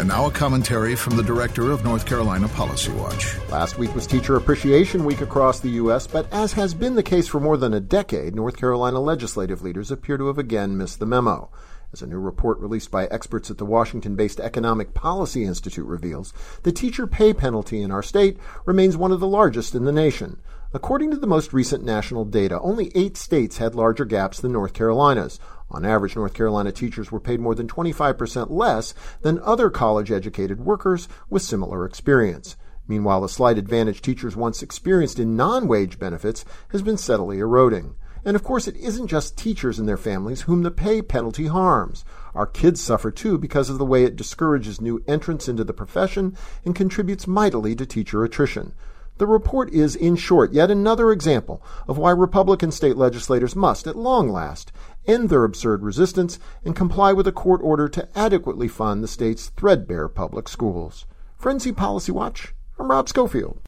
And now a commentary from the director of North Carolina Policy Watch. Last week was Teacher Appreciation Week across the U.S., but as has been the case for more than a decade, North Carolina legislative leaders appear to have again missed the memo. As a new report released by experts at the Washington-based Economic Policy Institute reveals, the teacher pay penalty in our state remains one of the largest in the nation. According to the most recent national data, only 8 states had larger gaps than North Carolina's. On average, North Carolina teachers were paid more than 25% less than other college-educated workers with similar experience. Meanwhile, the slight advantage teachers once experienced in non-wage benefits has been steadily eroding. And of course, it isn't just teachers and their families whom the pay penalty harms. Our kids suffer too because of the way it discourages new entrants into the profession and contributes mightily to teacher attrition. The report is, in short, yet another example of why Republican state legislators must, at long last, end their absurd resistance and comply with a court order to adequately fund the state's threadbare public schools. For NC Policy Watch, I'm Rob Schofield.